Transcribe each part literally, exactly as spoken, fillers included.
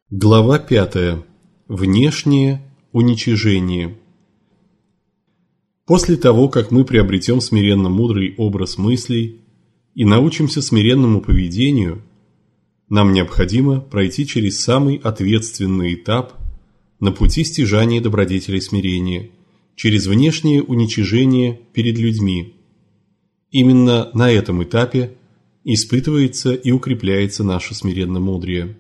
Глава пятая. Внешнее уничижение. После того, как мы приобретем смиренно-мудрый образ мыслей и научимся смиренному поведению, нам необходимо пройти через самый ответственный этап на пути стяжания добродетели смирения, через внешнее уничижение перед людьми. Именно на этом этапе испытывается и укрепляется наше смиренно-мудрие.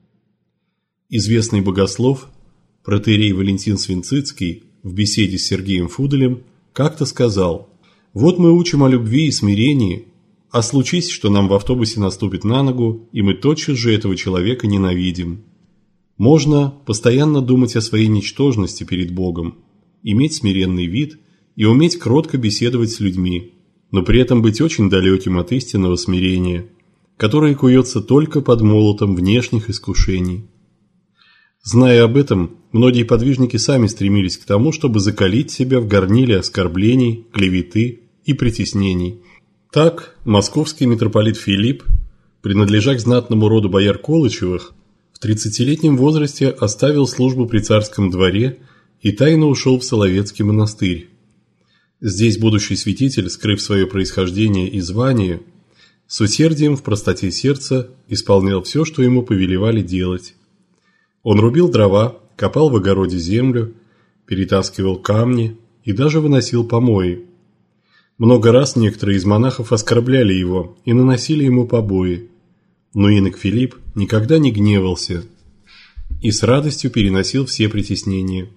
Известный богослов, протоиерей Валентин Свинцицкий, в беседе с Сергеем Фуделем как-то сказал: «Вот мы учим о любви и смирении, а случись, что нам в автобусе наступит на ногу, и мы тотчас же этого человека ненавидим. Можно постоянно думать о своей ничтожности перед Богом, иметь смиренный вид и уметь кротко беседовать с людьми, но при этом быть очень далеким от истинного смирения, которое куется только под молотом внешних искушений». Зная об этом, многие подвижники сами стремились к тому, чтобы закалить себя в горниле оскорблений, клеветы и притеснений. Так, московский митрополит Филипп, принадлежа к знатному роду бояр Колычевых, в тридцатилетнем возрасте оставил службу при царском дворе и тайно ушел в Соловецкий монастырь. Здесь будущий святитель, скрыв свое происхождение и звание, с усердием в простоте сердца исполнял все, что ему повелевали делать. Он рубил дрова, копал в огороде землю, перетаскивал камни и даже выносил помои. Много раз некоторые из монахов оскорбляли его и наносили ему побои, но инок Филипп никогда не гневался и с радостью переносил все притеснения.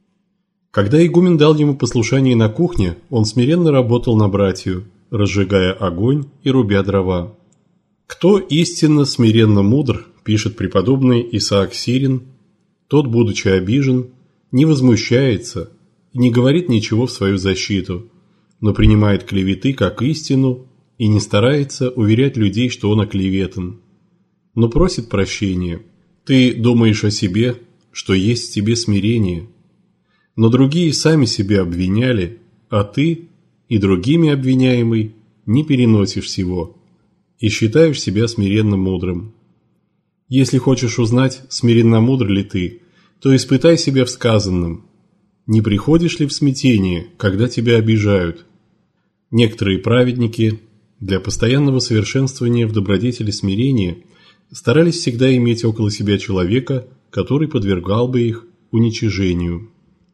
Когда игумен дал ему послушание на кухне, он смиренно работал на братью, разжигая огонь и рубя дрова. «Кто истинно смиренно мудр, – пишет преподобный Исаак Сирин, – тот, будучи обижен, не возмущается и не говорит ничего в свою защиту, но принимает клеветы как истину и не старается уверять людей, что он оклеветан, но просит прощения. Ты думаешь о себе, что есть в тебе смирение, но другие сами себя обвиняли, а ты и другими обвиняемый не переносишь всего и считаешь себя смиренно мудрым. Если хочешь узнать, смиренно мудр ли ты, то испытай себя в сказанном. Не приходишь ли в смятение, когда тебя обижают?» Некоторые праведники для постоянного совершенствования в добродетели смирения старались всегда иметь около себя человека, который подвергал бы их уничижению.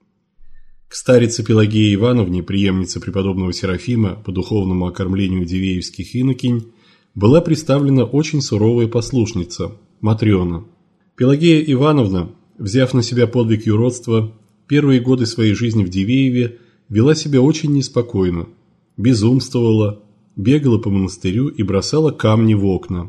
К старице Пелагее Ивановне, преемнице преподобного Серафима по духовному окормлению дивеевских инокинь, была представлена очень суровая послушница Матрена. Пелагея Ивановна, взяв на себя подвиг юродства, первые годы своей жизни в Дивееве вела себя очень неспокойно, безумствовала, бегала по монастырю и бросала камни в окна.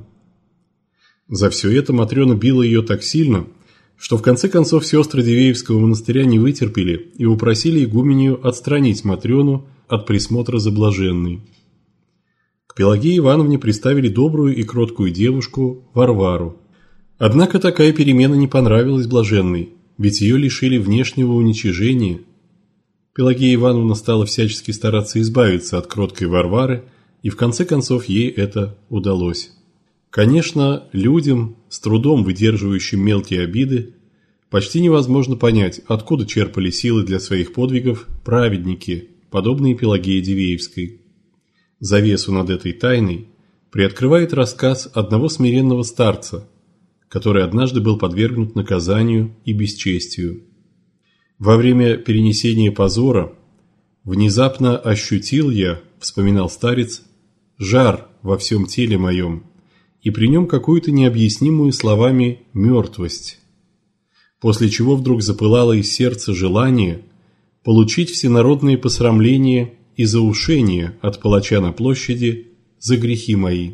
За все это Матрена била ее так сильно, что в конце концов сестры Дивеевского монастыря не вытерпели и упросили игуменью отстранить Матрену от присмотра за блаженной. К Пелагее Ивановне приставили добрую и кроткую девушку Варвару. Однако такая перемена не понравилась блаженной, ведь ее лишили внешнего уничижения. Пелагея Ивановна стала всячески стараться избавиться от кроткой Варвары, и в конце концов ей это удалось. Конечно, людям, с трудом выдерживающим мелкие обиды, почти невозможно понять, откуда черпали силы для своих подвигов праведники, подобные Пелагее Дивеевской. Завесу над этой тайной приоткрывает рассказ одного смиренного старца, который однажды был подвергнут наказанию и бесчестию. «Во время перенесения позора внезапно ощутил я, – вспоминал старец, – жар во всем теле моем, и при нем какую-то необъяснимую словами мертвость, после чего вдруг запылало из сердца желание получить всенародные посрамления и заушение от палача на площади за грехи мои.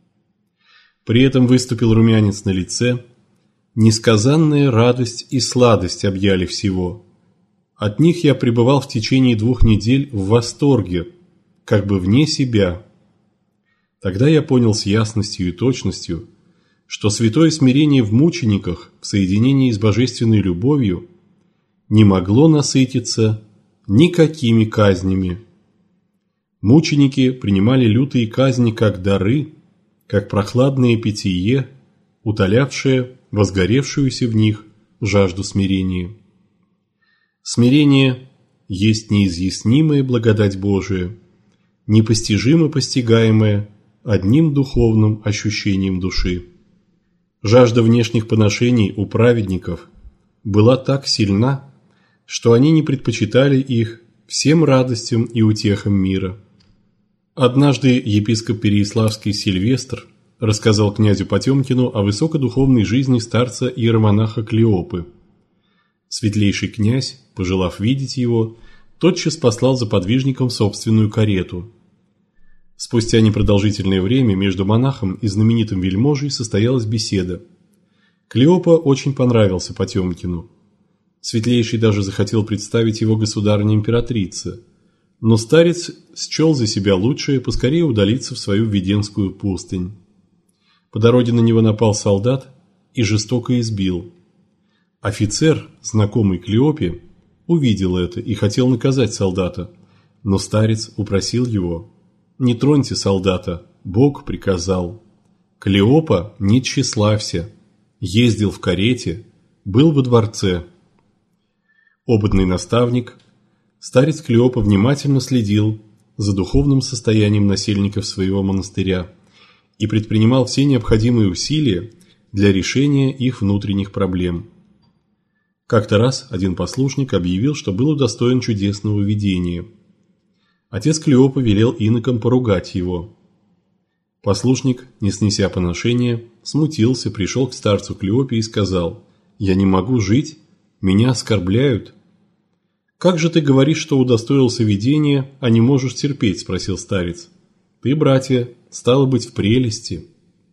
При этом выступил румянец на лице, несказанная радость и сладость объяли всего. От них я пребывал в течение двух недель в восторге, как бы вне себя. Тогда я понял с ясностью и точностью, что святое смирение в мучениках в соединении с божественной любовью не могло насытиться никакими казнями. Мученики принимали лютые казни как дары, как прохладное питье, утолявшее возгоревшуюся в них жажду смирения. Смирение есть неизъяснимая благодать Божия, непостижимо постигаемая одним духовным ощущением души. Жажда внешних поношений у праведников была так сильна, что они не предпочитали их всем радостям и утехам мира. Однажды епископ Переяславский Сильвестр рассказал князю Потемкину о высокодуховной жизни старца иеромонаха Клеопы. Светлейший князь, пожелав видеть его, тотчас послал за подвижником собственную карету. Спустя непродолжительное время между монахом и знаменитым вельможей состоялась беседа. Клеопа очень понравился Потемкину. Светлейший даже захотел представить его государыне-императрице, но старец счел за себя лучшее поскорее удалиться в свою Введенскую пустынь. По дороге на него напал солдат и жестоко избил. Офицер, знакомый Клеопе, увидел это и хотел наказать солдата, но старец упросил его: «Не троньте солдата, Бог приказал». Клеопа не тщеславься, ездил в карете, был во дворце. Опытный наставник, старец Клеопа внимательно следил за духовным состоянием насельников своего монастыря и предпринимал все необходимые усилия для решения их внутренних проблем. Как-то раз один послушник объявил, что был удостоен чудесного видения. Отец Клеопы велел инокам поругать его. Послушник, не снеся поношения, смутился, пришел к старцу Клеопе и сказал: «Я не могу жить, меня оскорбляют». «Как же ты говоришь, что удостоился видения, а не можешь терпеть?» – спросил старец. «Ты, братья, стало быть в прелести.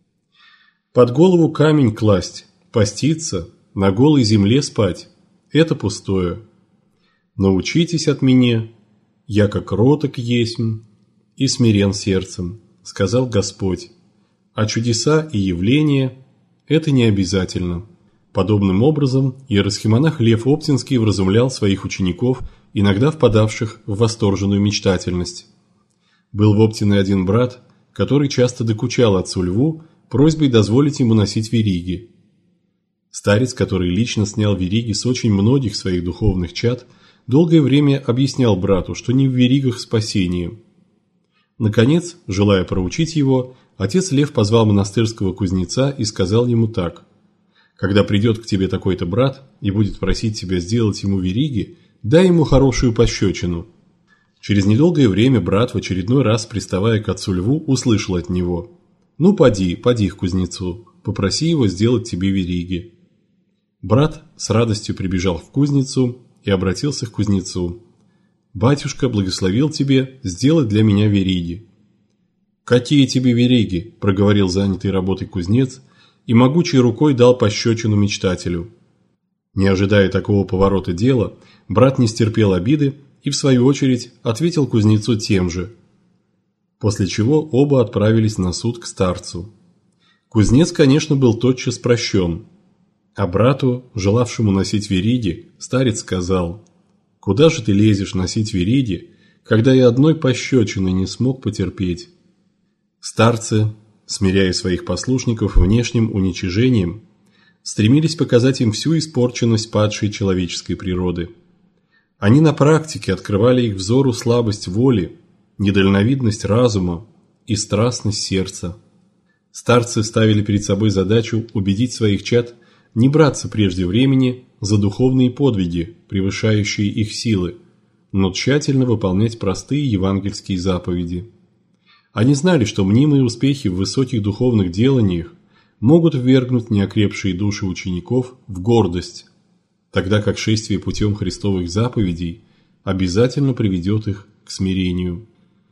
Под голову камень класть, поститься, на голой земле спать – это пустое. Научитесь от меня, я как кроток есмь и смирен сердцем», – сказал Господь. «А чудеса и явления – это не обязательно». Подобным образом иеросхимонах Лев Оптинский вразумлял своих учеников, иногда впадавших в восторженную мечтательность. Был в Оптине один брат, который часто докучал отцу Льву просьбой дозволить ему носить вериги. Старец, который лично снял вериги с очень многих своих духовных чад, долгое время объяснял брату, что не в веригах спасение. Наконец, желая проучить его, отец Лев позвал монастырского кузнеца и сказал ему так: «Когда придет к тебе такой-то брат и будет просить тебя сделать ему вериги, дай ему хорошую пощечину». Через недолгое время брат, в очередной раз приставая к отцу Льву, услышал от него: «Ну, поди, поди к кузнецу, попроси его сделать тебе вериги». Брат с радостью прибежал в кузницу и обратился к кузнецу: «Батюшка благословил тебе сделать для меня вериги». «Какие тебе вериги?» – проговорил занятый работой кузнец, и могучей рукой дал пощечину мечтателю. Не ожидая такого поворота дела, брат не стерпел обиды и, в свою очередь, ответил кузнецу тем же. После чего оба отправились на суд к старцу. Кузнец, конечно, был тотчас прощен, а брату, желавшему носить вериги, старец сказал: «Куда же ты лезешь носить вериги, когда я одной пощечины не смог потерпеть?» Старцы, смиряя своих послушников внешним уничижением, стремились показать им всю испорченность падшей человеческой природы. Они на практике открывали их взору слабость воли, недальновидность разума и страстность сердца. Старцы ставили перед собой задачу убедить своих чад не браться прежде времени за духовные подвиги, превышающие их силы, но тщательно выполнять простые евангельские заповеди. Они знали, что мнимые успехи в высоких духовных деланиях могут ввергнуть неокрепшие души учеников в гордость, тогда как шествие путем Христовых заповедей обязательно приведет их к смирению.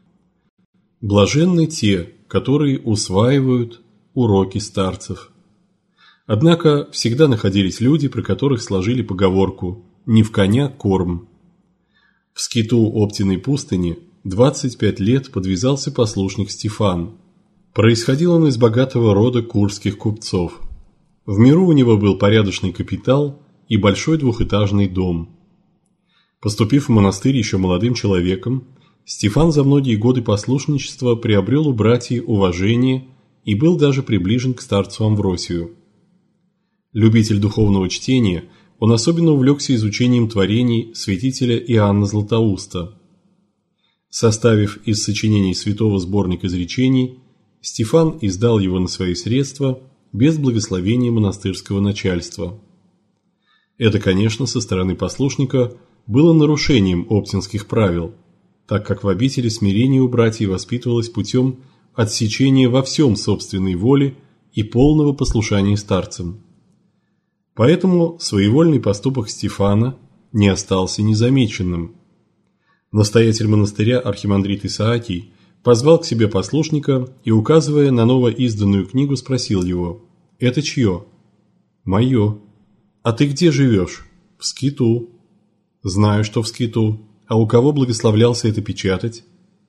Блаженны те, которые усваивают уроки старцев. Однако всегда находились люди, про которых сложили поговорку «не в коня корм». В скиту Оптиной пустыни двадцать пять лет подвязался послушник Стефан. Происходил он из богатого рода курских купцов. В миру у него был порядочный капитал и большой двухэтажный дом. Поступив в монастырь еще молодым человеком, Стефан за многие годы послушничества приобрел у братьев уважение и был даже приближен к старцу Амвросию. Любитель духовного чтения, он особенно увлекся изучением творений святителя Иоанна Златоуста. Составив из сочинений святого сборник изречений, Стефан издал его на свои средства без благословения монастырского начальства. Это, конечно, со стороны послушника было нарушением оптинских правил, так как в обители смирение у братьев воспитывалось путем отсечения во всем собственной воли и полного послушания старцам. Поэтому своевольный поступок Стефана не остался незамеченным. Настоятель монастыря архимандрит Исаакий позвал к себе послушника и, указывая на новоизданную книгу, спросил его: «Это чье?» «Мое». «А ты где живешь?» «В Скиту». «Знаю, что в Скиту. А у кого благословлялся это печатать?»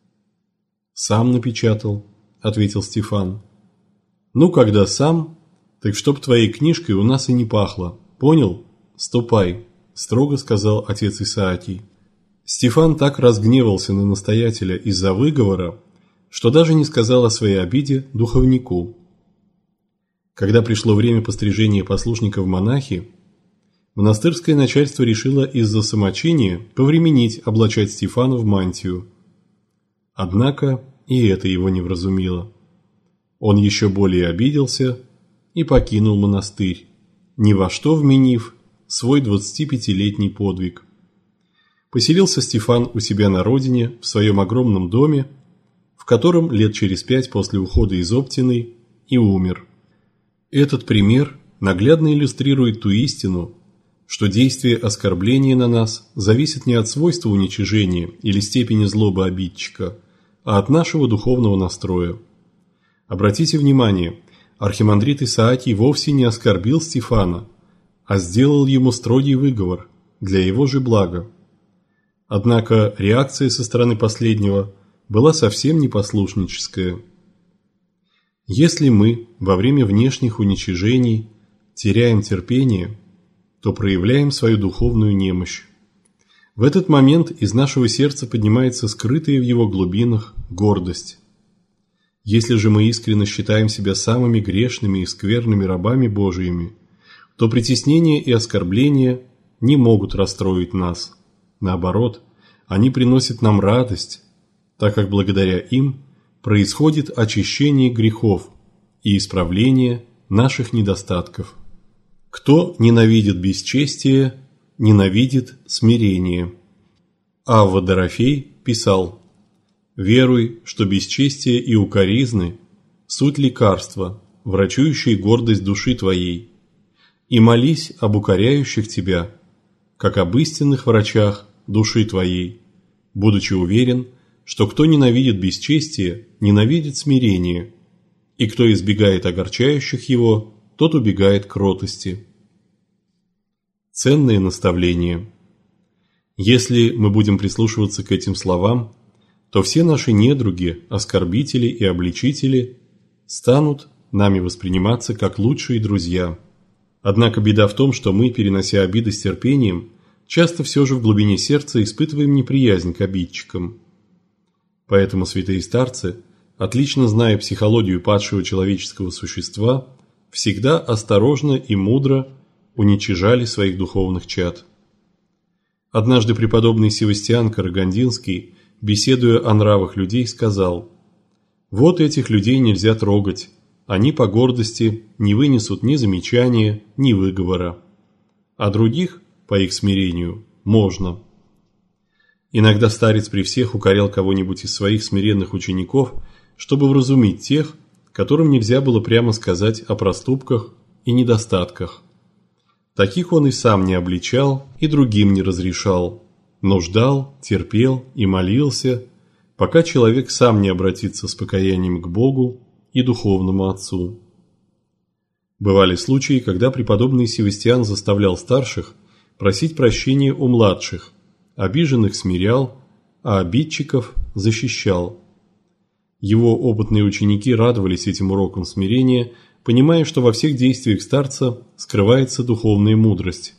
«Сам напечатал», – ответил Стефан. «Ну, когда сам, так чтоб твоей книжкой у нас и не пахло. Понял? Ступай», – строго сказал отец Исаакий. Стефан так разгневался на настоятеля из-за выговора, что даже не сказал о своей обиде духовнику. Когда пришло время пострижения послушника в монахи, монастырское начальство решило из-за самочиния повременить облачать Стефана в мантию. Однако и это его не вразумило. Он еще более обиделся и покинул монастырь, ни во что вменив свой двадцатипятилетний подвиг. Поселился Стефан у себя на родине в своем огромном доме, в котором лет через пять после ухода из Оптиной и умер. Этот пример наглядно иллюстрирует ту истину, что действие оскорбления на нас зависит не от свойства уничижения или степени злобы обидчика, а от нашего духовного настроя. Обратите внимание, архимандрит Исаакий вовсе не оскорбил Стефана, а сделал ему строгий выговор для его же блага. Однако реакция со стороны последнего была совсем не послушническая. Если мы во время внешних уничижений теряем терпение, то проявляем свою духовную немощь. В этот момент из нашего сердца поднимается скрытая в его глубинах гордость. Если же мы искренне считаем себя самыми грешными и скверными рабами Божиими, то притеснения и оскорбления не могут расстроить нас. Наоборот, они приносят нам радость, так как благодаря им происходит очищение грехов и исправление наших недостатков. Кто ненавидит бесчестие, ненавидит смирение. Авва Дорофей писал: «Веруй, что бесчестие и укоризны – суть лекарства, врачующие гордость души твоей, и молись об укоряющих тебя, как об истинных врачах души твоей, будучи уверен, что кто ненавидит бесчестие, ненавидит смирение, и кто избегает огорчающих его, тот убегает кротости». Ценные наставления. Если мы будем прислушиваться к этим словам, то все наши недруги, оскорбители и обличители станут нами восприниматься как лучшие друзья. Однако беда в том, что мы, перенося обиды с терпением, часто все же в глубине сердца испытываем неприязнь к обидчикам. Поэтому святые старцы, отлично зная психологию падшего человеческого существа, всегда осторожно и мудро уничижали своих духовных чад. Однажды преподобный Севастиан Карагандинский, беседуя о нравах людей, сказал: «Вот этих людей нельзя трогать, они по гордости не вынесут ни замечания, ни выговора, а других, по их смирению, можно». Иногда старец при всех укорял кого-нибудь из своих смиренных учеников, чтобы вразумить тех, которым нельзя было прямо сказать о проступках и недостатках. Таких он и сам не обличал, и другим не разрешал, но ждал, терпел и молился, пока человек сам не обратится с покаянием к Богу и духовному Отцу. Бывали случаи, когда преподобный Севастиан заставлял старших просить прощения у младших, обиженных смирял, а обидчиков защищал. Его опытные ученики радовались этим урокам смирения, понимая, что во всех действиях старца скрывается духовная мудрость.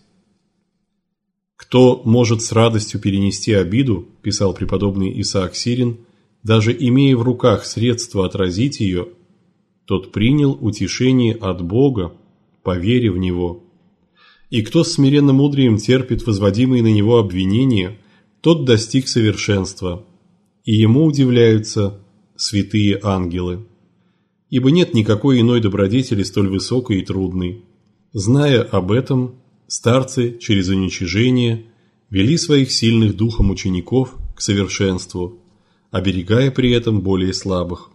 «Кто может с радостью перенести обиду, – писал преподобный Исаак Сирин, – даже имея в руках средства отразить ее, тот принял утешение от Бога по вере в Него. И кто с смиренным мудрием терпит возводимые на него обвинения, тот достиг совершенства, и ему удивляются святые ангелы. Ибо нет никакой иной добродетели столь высокой и трудной. Зная об этом, старцы через уничижение вели своих сильных духом учеников к совершенству, оберегая при этом более слабых.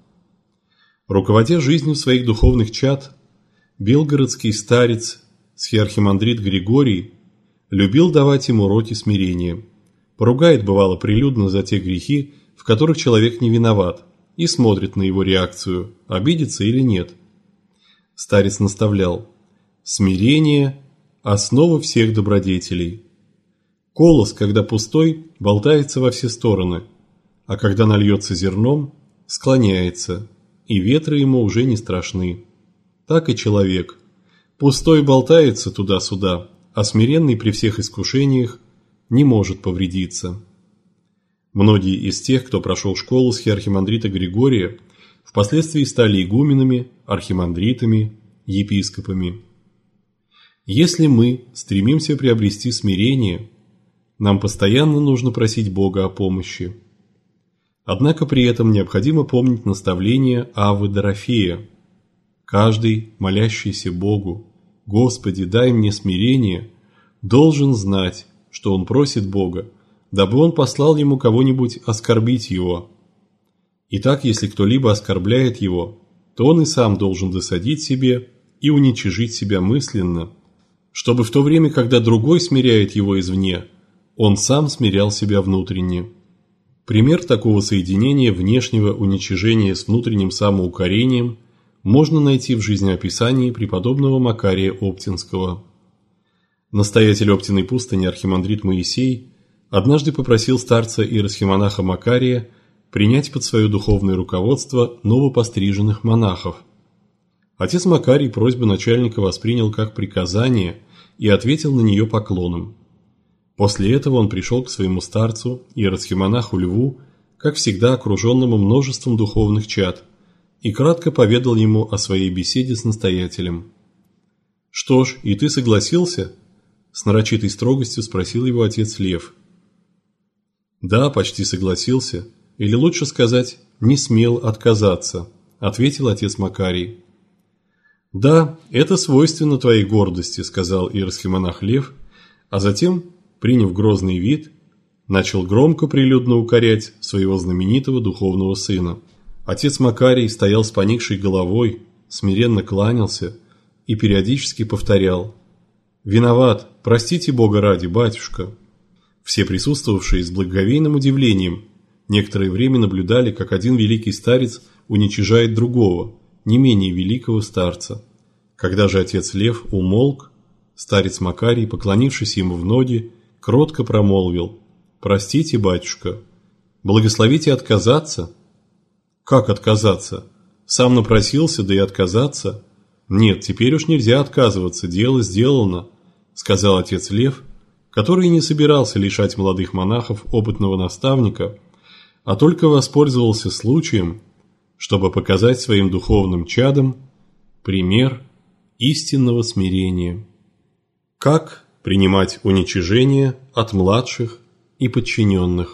Руководя жизнью своих духовных чад, белгородский старец схиархимандрит Григорий любил давать им уроки смирения. Поругает, бывало, прилюдно за те грехи, в которых человек не виноват, и смотрит на его реакцию, обидится или нет. Старец наставлял: смирение – основа всех добродетелей. Колос, когда пустой, болтается во все стороны, а когда нальется зерном, склоняется, и ветры ему уже не страшны. Так и человек. Пустой болтается туда-сюда, а смиренный при всех искушениях не может повредиться. Многие из тех, кто прошел школу схиархимандрита Григория, впоследствии стали игуменами, архимандритами, епископами. Если мы стремимся приобрести смирение, нам постоянно нужно просить Бога о помощи. Однако при этом необходимо помнить наставление Аввы Дорофея: каждый, молящийся Богу: «Господи, дай мне смирение», должен знать, что он просит Бога, дабы он послал ему кого-нибудь оскорбить его. Итак, если кто-либо оскорбляет его, то он и сам должен досадить себе и уничижить себя мысленно, чтобы в то время, когда другой смиряет его извне, он сам смирял себя внутренне. Пример такого соединения внешнего уничижения с внутренним самоукорением можно найти в жизнеописании преподобного Макария Оптинского. Настоятель Оптиной пустыни архимандрит Моисей однажды попросил старца иеросхимонаха Макария принять под свое духовное руководство новопостриженных монахов. Отец Макарий просьбу начальника воспринял как приказание и ответил на нее поклоном. После этого он пришел к своему старцу, иеросхимонаху Льву, как всегда окруженному множеством духовных чад, и кратко поведал ему о своей беседе с настоятелем. «Что ж, и ты согласился?» – с нарочитой строгостью спросил его отец Лев. «Да, почти согласился, или лучше сказать, не смел отказаться», – ответил отец Макарий. «Да, это свойственно твоей гордости», – сказал иеросхимонах Лев, а затем, приняв грозный вид, начал громко прилюдно укорять своего знаменитого духовного сына. Отец Макарий стоял с поникшей головой, смиренно кланялся и периодически повторял: «Виноват, простите Бога ради, батюшка». Все присутствовавшие с благоговейным удивлением некоторое время наблюдали, как один великий старец уничижает другого, не менее великого старца. Когда же отец Лев умолк, старец Макарий, поклонившись ему в ноги, кротко промолвил: «Простите, батюшка, благословите отказаться». «Как отказаться? Сам напросился, да и отказаться? Нет, теперь уж нельзя отказываться, дело сделано», – сказал отец Лев, который не собирался лишать молодых монахов опытного наставника, а только воспользовался случаем, чтобы показать своим духовным чадам пример истинного смирения. Как принимать уничижение от младших и подчиненных?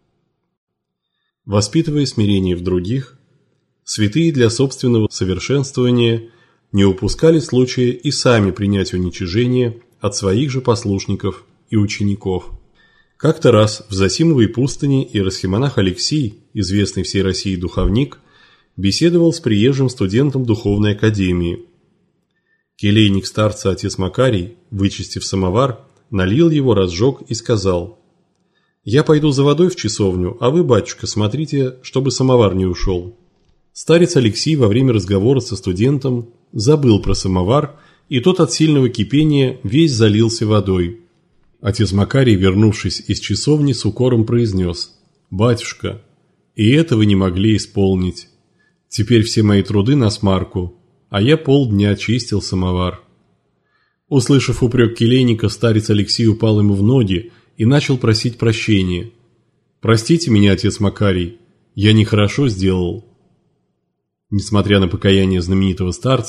Воспитывая смирение в других, святые для собственного совершенствования не упускали случая и сами принять уничижение от своих же послушников и учеников. Как-то раз в Зосимовой пустыне иеросхимонах Алексий, известный всей России духовник, беседовал с приезжим студентом духовной академии. Келейник старца отец Макарий, вычистив самовар, налил его, разжег и сказал: «Я пойду за водой в часовню, а вы, батюшка, смотрите, чтобы самовар не ушел». Старец Алексий во время разговора со студентом забыл про самовар, и тот от сильного кипения весь залился водой. Отец Макарий, вернувшись из часовни, с укором произнес: «Батюшка, и это вы не могли исполнить. Теперь все мои труды на смарку, а я полдня чистил самовар». Услышав упрек келейника, старец Алексий упал ему в ноги и начал просить прощения. «Простите меня, отец Макарий, я нехорошо сделал». Несмотря на покаяние знаменитого старца,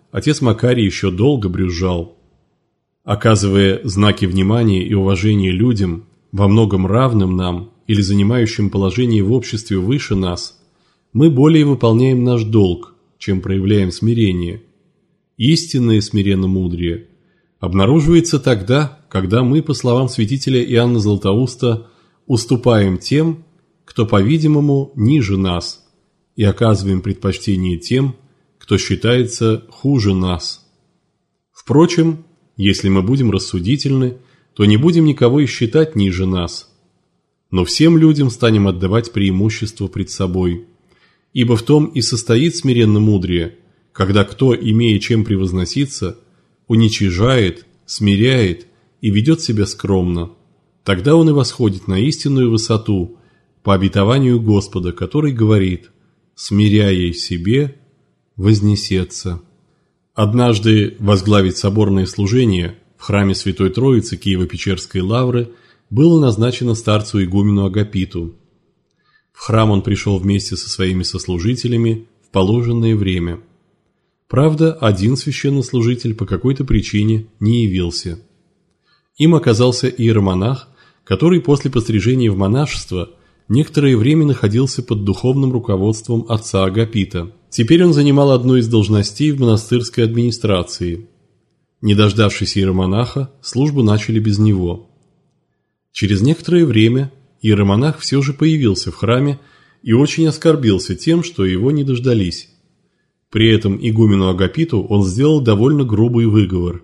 отец Макарий еще долго брюзжал. Оказывая знаки внимания и уважения людям, во многом равным нам или занимающим положение в обществе выше нас, мы более выполняем наш долг, чем проявляем смирение. Истинное смиренно-мудрие обнаруживается тогда, когда мы, по словам святителя Иоанна Златоуста, уступаем тем, кто, по-видимому, ниже нас, и оказываем предпочтение тем, кто считается хуже нас. Впрочем, если мы будем рассудительны, то не будем никого и считать ниже нас, но всем людям станем отдавать преимущество пред собой. Ибо в том и состоит смиренно-мудрие, когда кто, имея чем превозноситься, уничижает, смиряет и ведет себя скромно. Тогда он и восходит на истинную высоту по обетованию Господа, который говорит: «Смиряя себе, вознесется». Однажды возглавить соборное служение в храме Святой Троицы Киево-Печерской лавры было назначено старцу игумену Агапиту. В храм он пришел вместе со своими сослужителями в положенное время. Правда, один священнослужитель по какой-то причине не явился. Им оказался иеромонах, который после пострижения в монашество некоторое время находился под духовным руководством отца Агапита. Теперь он занимал одну из должностей в монастырской администрации. Не дождавшись иеромонаха, службу начали без него. Через некоторое время иеромонах все же появился в храме и очень оскорбился тем, что его не дождались. При этом игумену Агапиту он сделал довольно грубый выговор.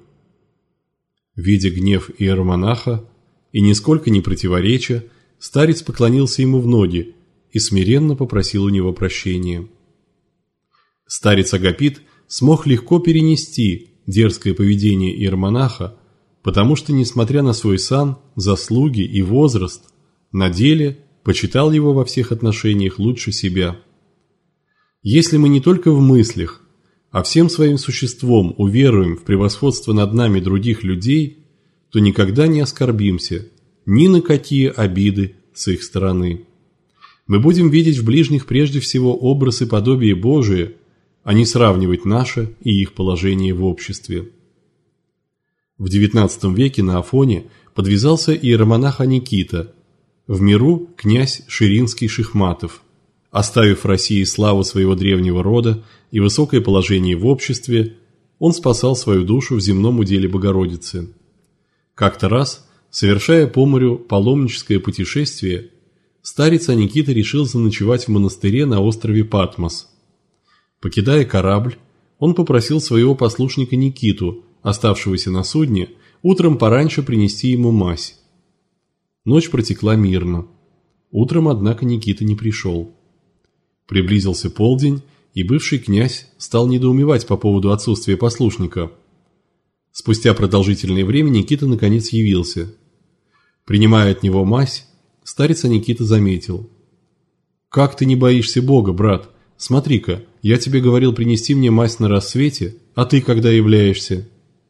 Видя гнев иеромонаха и нисколько не противореча, старец поклонился ему в ноги и смиренно попросил у него прощения. Старец Агапит смог легко перенести дерзкое поведение иеромонаха, потому что, несмотря на свой сан, заслуги и возраст, на деле почитал его во всех отношениях лучше себя. Если мы не только в мыслях, а всем своим существом уверуем в превосходство над нами других людей, то никогда не оскорбимся ни на какие обиды с их стороны. Мы будем видеть в ближних прежде всего образ и подобие Божие, а не сравнивать наше и их положение в обществе. В девятнадцатом веке на Афоне подвязался иеромонах Аникита, в миру князь Ширинский Шихматов. Оставив в России славу своего древнего рода и высокое положение в обществе, он спасал свою душу в земном уделе Богородицы. Как-то раз, совершая по морю паломническое путешествие, старец Аникита решил заночевать в монастыре на острове Патмос. Покидая корабль, он попросил своего послушника Никиту, оставшегося на судне, утром пораньше принести ему мазь. Ночь протекла мирно. Утром, однако, Никита не пришел. Приблизился полдень, и бывший князь стал недоумевать по поводу отсутствия послушника. Спустя продолжительное время Никита наконец явился. Принимая от него мазь, старец Аникита заметил: «Как ты не боишься Бога, брат? Смотри-ка, я тебе говорил принести мне мазь на рассвете, а ты когда являешься?»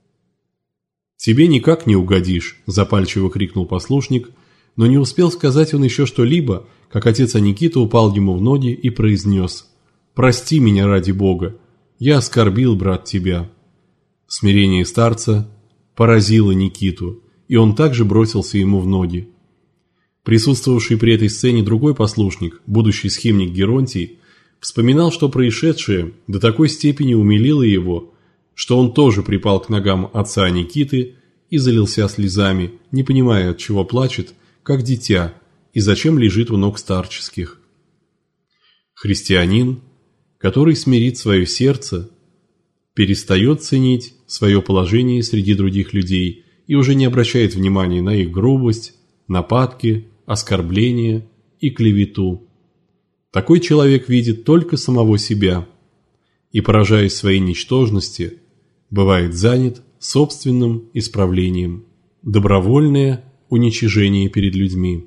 «Тебе никак не угодишь», – запальчиво крикнул послушник, но не успел сказать он еще что-либо, как отец Аникита упал ему в ноги и произнес: «Прости меня ради Бога, я оскорбил, брат, тебя». Смирение старца поразило Никиту, и он также бросился ему в ноги. Присутствовавший при этой сцене другой послушник, будущий схимник Геронтий, вспоминал, что происшедшее до такой степени умилило его, что он тоже припал к ногам отца Никиты и залился слезами, не понимая, от чего плачет, как дитя, и зачем лежит у ног старческих. Христианин, который смирит свое сердце, перестает ценить свое положение среди других людей и уже не обращает внимания на их грубость, нападки, оскорбления и клевету. Такой человек видит только самого себя и, поражаясь своей ничтожности, бывает занят собственным исправлением, добровольное уничижение перед людьми.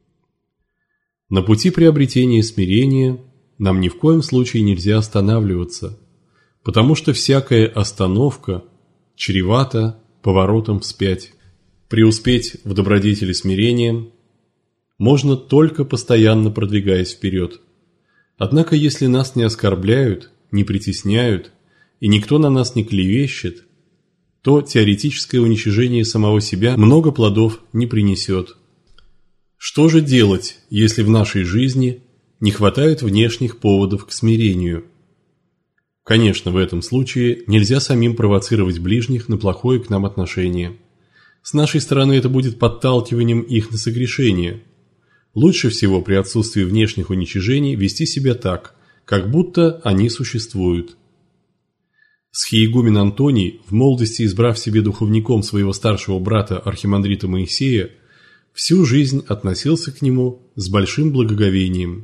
На пути приобретения смирения нам ни в коем случае нельзя останавливаться, потому что всякая остановка чревата поворотом вспять. Преуспеть в добродетели смирения можно только постоянно продвигаясь вперед. Однако, если нас не оскорбляют, не притесняют, и никто на нас не клевещет, то теоретическое уничижение самого себя много плодов не принесет. Что же делать, если в нашей жизни не хватает внешних поводов к смирению? Конечно, в этом случае нельзя самим провоцировать ближних на плохое к нам отношение. С нашей стороны это будет подталкиванием их на согрешение. Лучше всего при отсутствии внешних уничижений вести себя так, как будто они существуют. Схиегумен Антоний, в молодости избрав себе духовником своего старшего брата архимандрита Моисея, всю жизнь относился к нему с большим благоговением.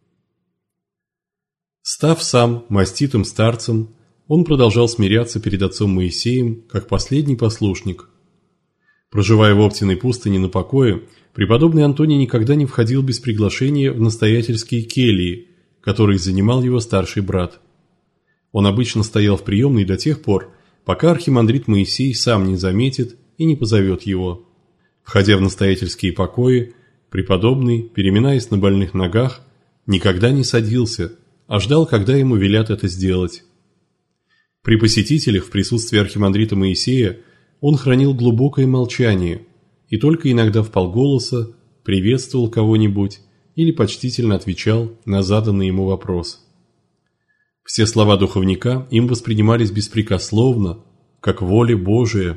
Став сам маститым старцем, он продолжал смиряться перед отцом Моисеем, как последний послушник. Проживая в Оптиной пустыне на покое, преподобный Антоний никогда не входил без приглашения в настоятельские кельи, которые занимал его старший брат. Он обычно стоял в приемной до тех пор, пока архимандрит Моисей сам не заметит и не позовет его. Входя в настоятельские покои, преподобный, переминаясь на больных ногах, никогда не садился, а ждал, когда ему велят это сделать. При посетителях в присутствии архимандрита Моисея он хранил глубокое молчание и только иногда вполголоса приветствовал кого-нибудь или почтительно отвечал на заданный ему вопрос. Все слова духовника им воспринимались беспрекословно, как воля Божия.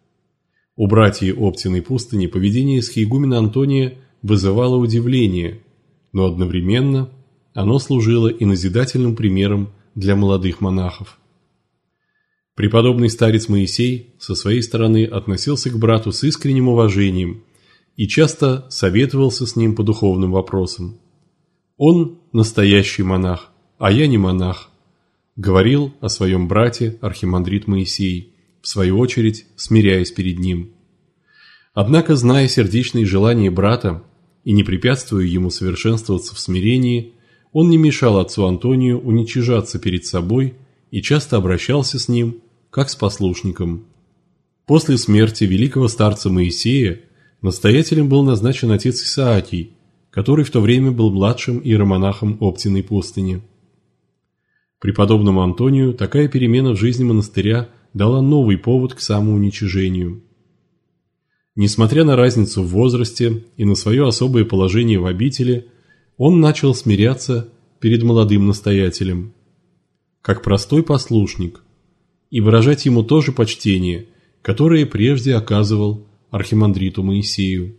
У братьев Оптиной пустыни поведение схиегумена Антония вызывало удивление, но одновременно оно служило и назидательным примером для молодых монахов. Преподобный старец Моисей со своей стороны относился к брату с искренним уважением и часто советовался с ним по духовным вопросам. «Он настоящий монах, а я не монах», говорил о своем брате архимандрит Моисей, в свою очередь смиряясь перед ним. Однако, зная сердечные желания брата и не препятствуя ему совершенствоваться в смирении, он не мешал отцу Антонию уничижаться перед собой и часто обращался с ним, как с послушником. После смерти великого старца Моисея настоятелем был назначен отец Исаакий, который в то время был младшим иеромонахом Оптиной пустыни. Преподобному Антонию такая перемена в жизни монастыря дала новый повод к самоуничижению. Несмотря на разницу в возрасте и на свое особое положение в обители, он начал смиряться перед молодым настоятелем, как простой послушник, и выражать ему то же почтение, которое прежде оказывал архимандриту Моисею.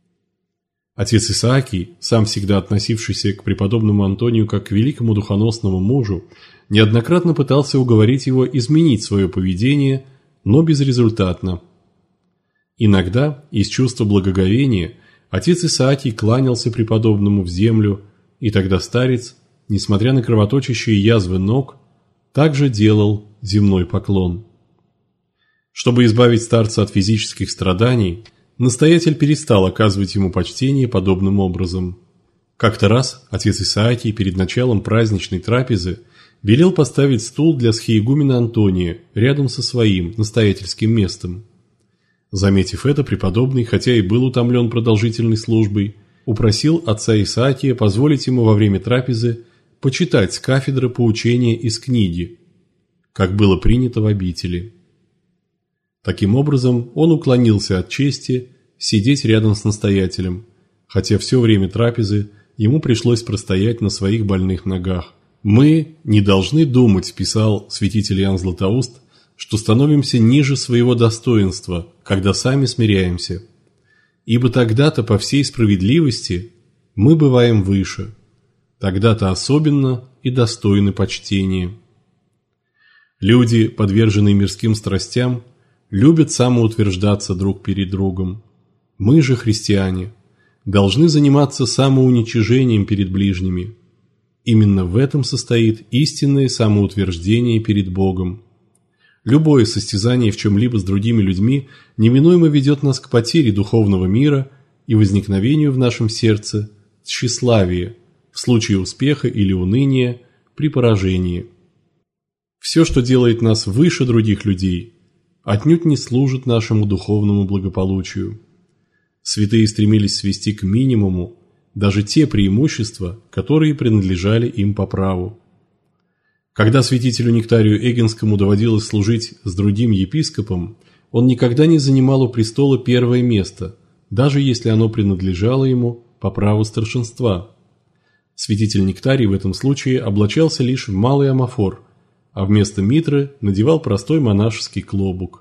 Отец Исаакий, сам всегда относившийся к преподобному Антонию как к великому духоносному мужу, неоднократно пытался уговорить его изменить свое поведение, но безрезультатно. Иногда, из чувства благоговения, отец Исаакий кланялся преподобному в землю, и тогда старец, несмотря на кровоточащие язвы ног, также делал земной поклон. Чтобы избавить старца от физических страданий, настоятель перестал оказывать ему почтение подобным образом. Как-то раз отец Исаакий перед началом праздничной трапезы велел поставить стул для схиегумена Антония рядом со своим настоятельским местом. Заметив это, преподобный, хотя и был утомлен продолжительной службой, упросил отца Исаакия позволить ему во время трапезы почитать с кафедры поучения из книги, как было принято в обители. Таким образом, он уклонился от чести сидеть рядом с настоятелем, хотя все время трапезы ему пришлось простоять на своих больных ногах. «Мы не должны думать», – писал святитель Иоанн Златоуст, «что становимся ниже своего достоинства, когда сами смиряемся. Ибо тогда-то по всей справедливости мы бываем выше, тогда-то особенно и достойны почтения». Люди, подверженные мирским страстям, любят самоутверждаться друг перед другом. Мы же, христиане, должны заниматься самоуничижением перед ближними. Именно в этом состоит истинное самоутверждение перед Богом. Любое состязание в чем-либо с другими людьми неминуемо ведет нас к потере духовного мира и возникновению в нашем сердце тщеславия в случае успеха или уныния при поражении. Все, что делает нас выше других людей, отнюдь не служит нашему духовному благополучию. Святые стремились свести к минимуму даже те преимущества, которые принадлежали им по праву. Когда святителю Нектарию Эггинскому доводилось служить с другим епископом, он никогда не занимал у престола первое место, даже если оно принадлежало ему по праву старшинства. Святитель Нектарий в этом случае облачался лишь в малый амафор, а вместо митры надевал простой монашеский клобук.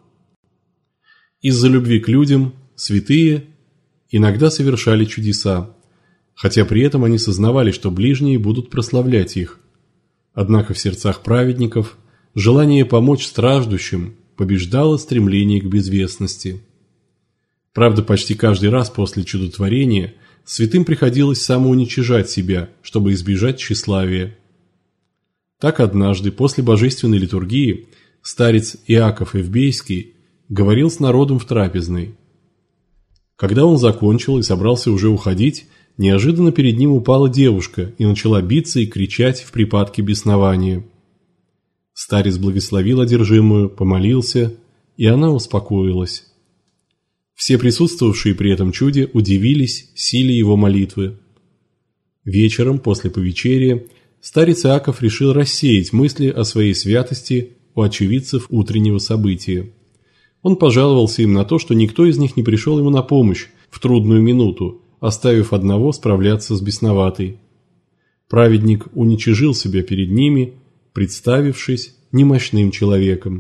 Из-за любви к людям святые иногда совершали чудеса, хотя при этом они сознавали, что ближние будут прославлять их. Однако в сердцах праведников желание помочь страждущим побеждало стремление к безвестности. Правда, почти каждый раз после чудотворения святым приходилось самоуничижать себя, чтобы избежать тщеславия. Так однажды, после божественной литургии, старец Иаков Эвбейский говорил с народом в трапезной. Когда он закончил и собрался уже уходить, неожиданно перед ним упала девушка и начала биться и кричать в припадке беснования. Старец благословил одержимую, помолился, и она успокоилась. Все присутствовавшие при этом чуде удивились силе его молитвы. Вечером, после повечерия, старец Иаков решил рассеять мысли о своей святости у очевидцев утреннего события. Он пожаловался им на то, что никто из них не пришел ему на помощь в трудную минуту, оставив одного справляться с бесноватой. Праведник уничижил себя перед ними, представившись немощным человеком.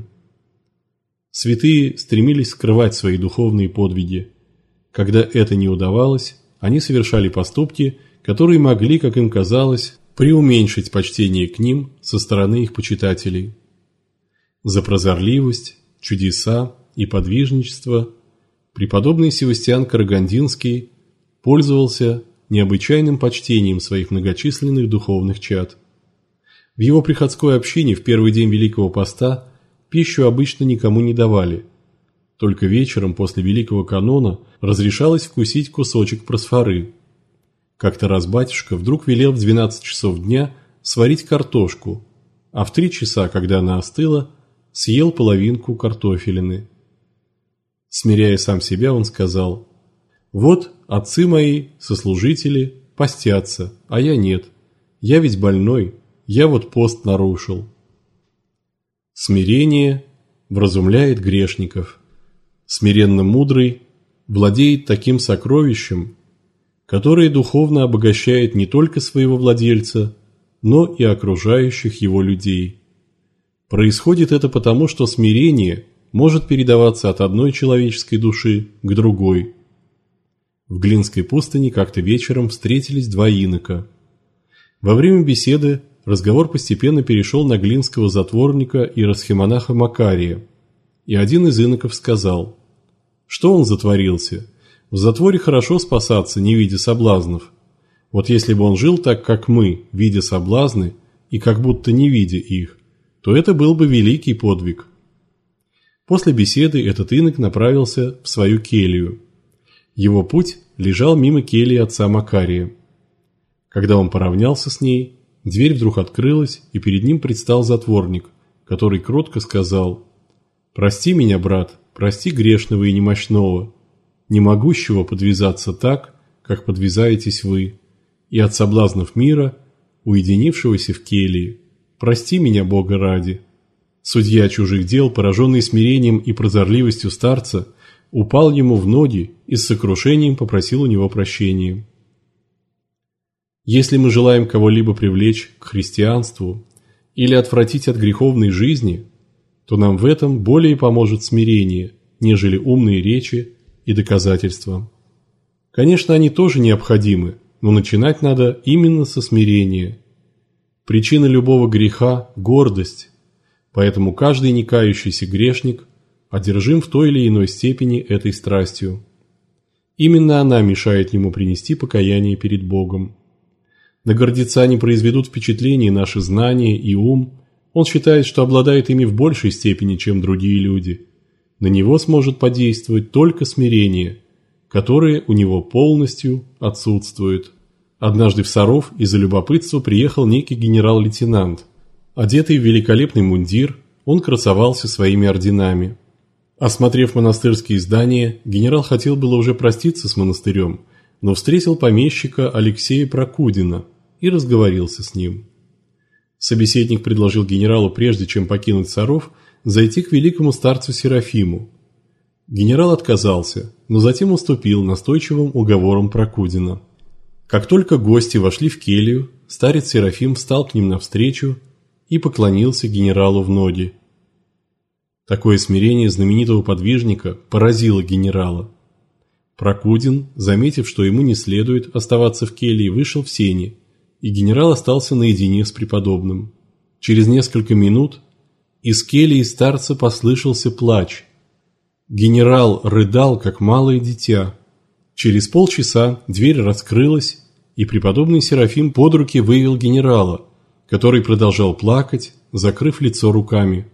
Святые стремились скрывать свои духовные подвиги. Когда это не удавалось, они совершали поступки, которые могли, как им казалось, преуменьшить почтение к ним со стороны их почитателей. За прозорливость, чудеса и подвижничество преподобный Севастиан Карагандинский пользовался необычайным почтением своих многочисленных духовных чад. В его приходской общине в первый день Великого Поста пищу обычно никому не давали. Только вечером после Великого Канона разрешалось вкусить кусочек просфоры. Как-то раз батюшка вдруг велел в двенадцать часов дня сварить картошку, а в три часа, когда она остыла, съел половинку картофелины. Смиряя сам себя, он сказал: «Вот отцы мои, сослужители, постятся, а я нет. Я ведь больной, я вот пост нарушил». Смирение вразумляет грешников. Смиренно мудрый владеет таким сокровищем, которое духовно обогащает не только своего владельца, но и окружающих его людей. Происходит это потому, что смирение может передаваться от одной человеческой души к другой. В Глинской пустыне как-то вечером встретились два инока. Во время беседы разговор постепенно перешел на глинского затворника и иеросхимонаха Макария, и один из иноков сказал: «Что он затворился? В затворе хорошо спасаться, не видя соблазнов. Вот если бы он жил так, как мы, видя соблазны и как будто не видя их, то это был бы великий подвиг». После беседы этот инок направился в свою келью. Его путь лежал мимо кельи отца Макария. Когда он поравнялся с ней, дверь вдруг открылась, и перед ним предстал затворник, который кротко сказал: «Прости меня, брат, прости грешного и немощного, не могущего подвязаться так, как подвязаетесь вы, и от соблазнов мира, уединившегося в келье. Прости меня, Бога ради». Судья чужих дел, пораженный смирением и прозорливостью старца, упал ему в ноги и с сокрушением попросил у него прощения. Если мы желаем кого-либо привлечь к христианству или отвратить от греховной жизни, то нам в этом более поможет смирение, нежели умные речи и доказательства. Конечно, они тоже необходимы, но начинать надо именно со смирения. Причина любого греха – гордость, поэтому каждый некающийся грешник одержим в той или иной степени этой страстью. Именно она мешает ему принести покаяние перед Богом. На гордеца не произведут впечатления наши знания и ум, он считает, что обладает ими в большей степени, чем другие люди. На него сможет подействовать только смирение, которое у него полностью отсутствует. Однажды в Саров из-за любопытства приехал некий генерал-лейтенант. Одетый в великолепный мундир, он красовался своими орденами. Осмотрев монастырские здания, генерал хотел было уже проститься с монастырем, но встретил помещика Алексея Прокудина и разговорился с ним. Собеседник предложил генералу, прежде чем покинуть Саров, зайти к великому старцу Серафиму. Генерал отказался, но затем уступил настойчивым уговорам Прокудина. Как только гости вошли в келью, старец Серафим встал к ним навстречу и поклонился генералу в ноги. Такое смирение знаменитого подвижника поразило генерала. Прокудин, заметив, что ему не следует оставаться в келье, вышел в сени, и генерал остался наедине с преподобным. Через несколько минут из кельи старца послышался плач. Генерал рыдал, как малое дитя. Через полчаса дверь раскрылась, и преподобный Серафим под руки вывел генерала, который продолжал плакать, закрыв лицо руками.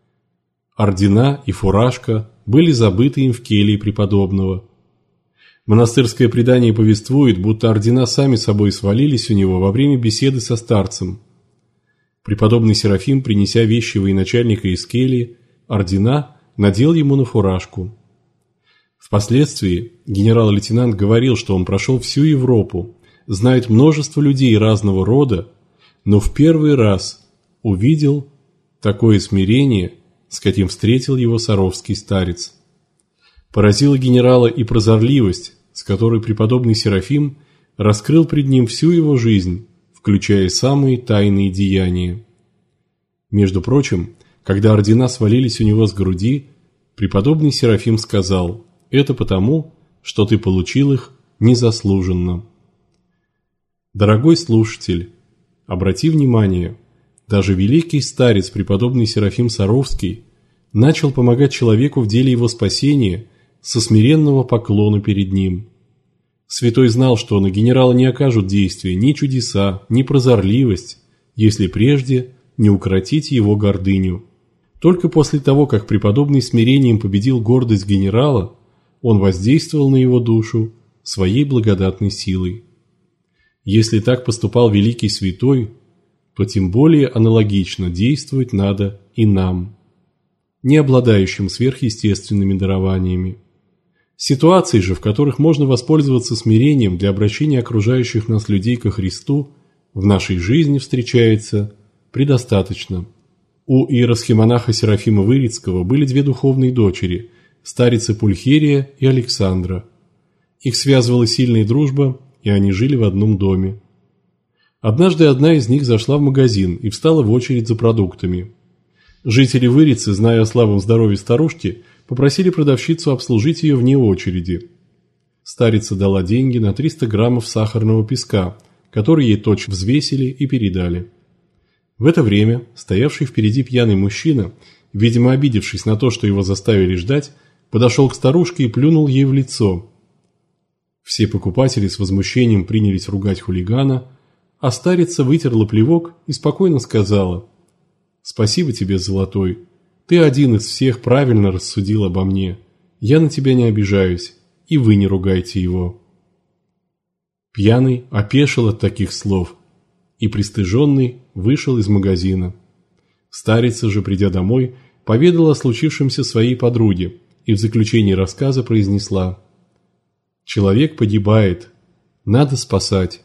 Ордена и фуражка были забыты им в келье преподобного. Монастырское предание повествует, будто ордена сами собой свалились у него во время беседы со старцем. Преподобный Серафим, принеся вещи военачальника из кельи, ордена надел ему на фуражку. Впоследствии генерал-лейтенант говорил, что он прошел всю Европу, знает множество людей разного рода, но в первый раз увидел такое смирение, с каким встретил его саровский старец. Поразила генерала и прозорливость, с которой преподобный Серафим раскрыл пред ним всю его жизнь, включая самые тайные деяния. Между прочим, когда ордена свалились у него с груди, преподобный Серафим сказал: «Это потому, что ты получил их незаслуженно». Дорогой слушатель, обрати внимание, даже великий старец преподобный Серафим Саровский начал помогать человеку в деле его спасения со смиренного поклона перед ним. Святой знал, что на генерала не окажут действия ни чудеса, ни прозорливость, если прежде не укротить его гордыню. Только после того, как преподобный смирением победил гордость генерала, он воздействовал на его душу своей благодатной силой. Если так поступал великий святой, то тем более аналогично действовать надо и нам, не обладающим сверхъестественными дарованиями. Ситуаций же, в которых можно воспользоваться смирением для обращения окружающих нас людей ко Христу, в нашей жизни встречается предостаточно. У иеросхимонаха Серафима Вырицкого были две духовные дочери – старицы Пульхерия и Александра. Их связывала сильная дружба, и они жили в одном доме. Однажды одна из них зашла в магазин и встала в очередь за продуктами. Жители Вырицы, зная о слабом здоровье старушки, попросили продавщицу обслужить ее вне очереди. Старица дала деньги на триста граммов сахарного песка, который ей точно взвесили и передали. В это время стоявший впереди пьяный мужчина, видимо обидевшись на то, что его заставили ждать, подошел к старушке и плюнул ей в лицо. Все покупатели с возмущением принялись ругать хулигана, а старица вытерла плевок и спокойно сказала: «Спасибо тебе, золотой, ты один из всех правильно рассудил обо мне, я на тебя не обижаюсь, и вы не ругайте его». Пьяный опешил от таких слов и, пристыженный, вышел из магазина. Старица же, придя домой, поведала о случившемся своей подруге и в заключении рассказа произнесла: «Человек погибает, надо спасать».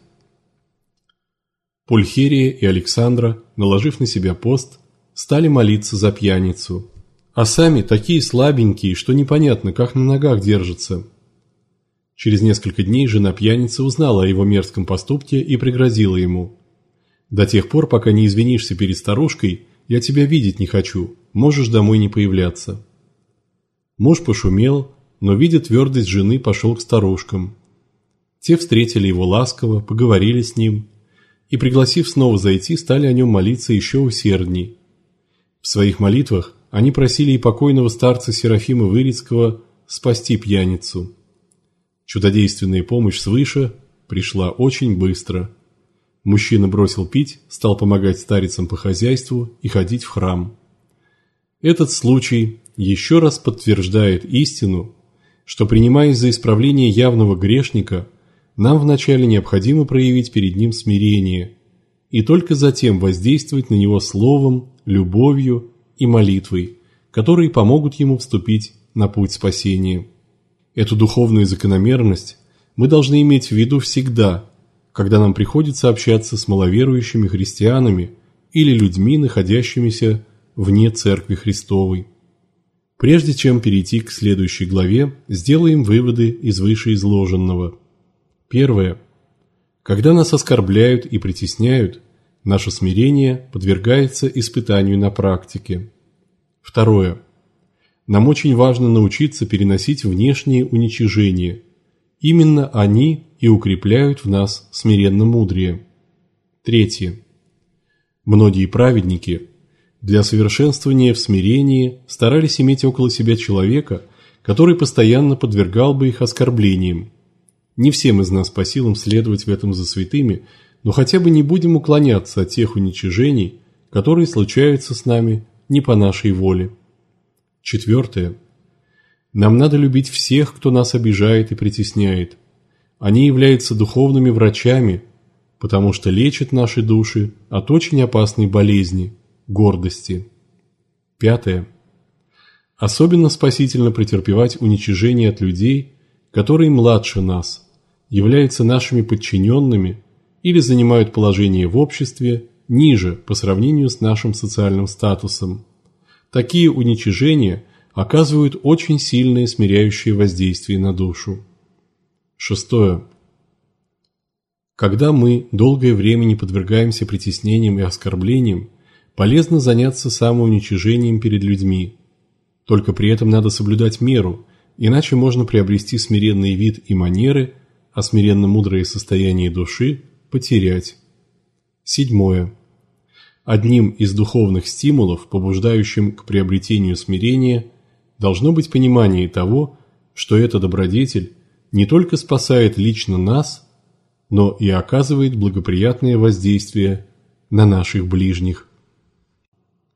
Пульхерия и Александра, наложив на себя пост, стали молиться за пьяницу, а сами такие слабенькие, что непонятно, как на ногах держатся. Через несколько дней жена пьяницы узнала о его мерзком поступке и пригрозила ему: «До тех пор, пока не извинишься перед старушкой, я тебя видеть не хочу, можешь домой не появляться». Муж пошумел, но, видя твердость жены, пошел к старушкам. Те встретили его ласково, поговорили с ним и, пригласив снова зайти, стали о нем молиться еще усердней. В своих молитвах они просили и покойного старца Серафима Вырицкого спасти пьяницу. Чудодейственная помощь свыше пришла очень быстро. Мужчина бросил пить, стал помогать старицам по хозяйству и ходить в храм. Этот случай еще раз подтверждает истину, что, принимаясь за исправление явного грешника, нам вначале необходимо проявить перед ним смирение и только затем воздействовать на него словом, любовью и молитвой, которые помогут ему вступить на путь спасения. Эту духовную закономерность мы должны иметь в виду всегда, когда нам приходится общаться с маловерующими христианами, или людьми, находящимися вне Церкви Христовой. Прежде чем перейти к следующей главе, сделаем выводы из вышеизложенного. Первое. Когда нас оскорбляют и притесняют, наше смирение подвергается испытанию на практике. Второе. Нам очень важно научиться переносить внешние уничижения. Именно они и укрепляют в нас смиренно-мудрее. Третье. Многие праведники для совершенствования в смирении старались иметь около себя человека, который постоянно подвергал бы их оскорблениям. Не всем из нас по силам следовать в этом за святыми, но хотя бы не будем уклоняться от тех уничижений, которые случаются с нами не по нашей воле. Четвертое. Нам надо любить всех, кто нас обижает и притесняет. Они являются духовными врачами, потому что лечат наши души от очень опасной болезни – гордости. Пятое. Особенно спасительно претерпевать уничижение от людей, которые младше нас, являются нашими подчиненными или занимают положение в обществе ниже по сравнению с нашим социальным статусом. Такие уничижения оказывают очень сильное смиряющее воздействие на душу. Шестое. Когда мы долгое время не подвергаемся притеснениям и оскорблениям, полезно заняться самоуничижением перед людьми. Только при этом надо соблюдать меру, иначе можно приобрести смиренный вид и манеры, а смиренно-мудрое состояние души потерять. Седьмое. Одним из духовных стимулов, побуждающим к приобретению смирения, должно быть понимание того, что эта добродетель не только спасает лично нас, но и оказывает благоприятное воздействие на наших ближних.